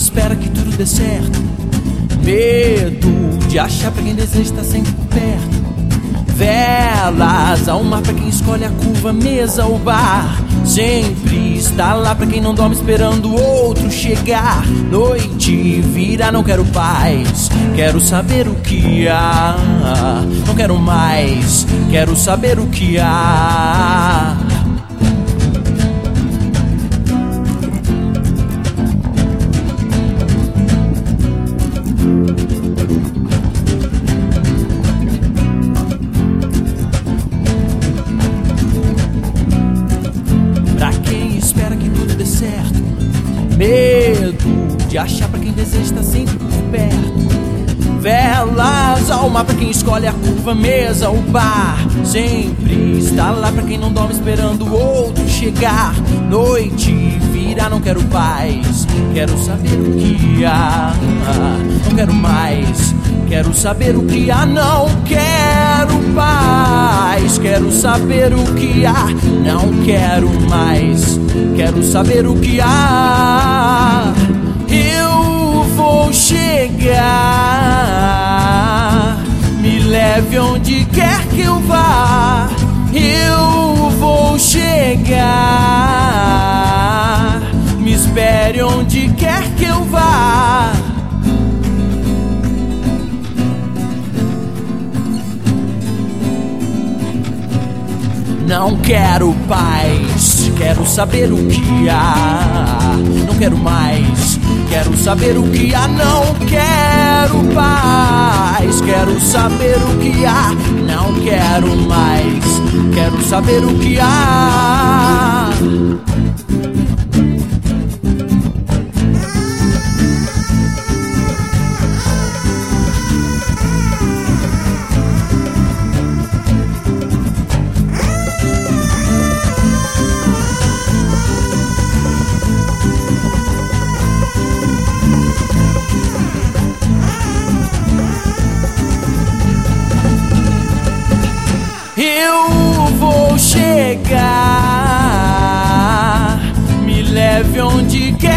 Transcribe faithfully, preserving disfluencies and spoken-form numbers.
espera que tudo dê certo, medo de achar pra quem deseja estar sempre por perto. Velas ao mar pra quem escolhe a curva, mesa ou bar. Sempre está lá pra quem não dorme esperando o outro chegar. Noite vira, não quero paz, quero saber o que há. Não quero mais, quero saber o que há. Medo de achar pra quem deseja estar sempre por perto. Velas ao mar pra quem escolhe a curva, mesa ou bar. Sempre está lá pra quem não dorme esperando o outro chegar. Noite vira, não quero paz, quero saber o que há. Não quero mais, quero saber o que há. Não quero paz, quero saber o que há. Não quero mais, quero saber o que há. Eu vou chegar, me leve onde quer que eu vá. Eu vou chegar, me espere onde quer que eu vá. Não quero paz, quero saber o que há. Não quero mais, quero saber o que há. Não quero paz, quero saber o que há. Não quero mais, quero saber o que há. Eu vou chegar, me leve onde quer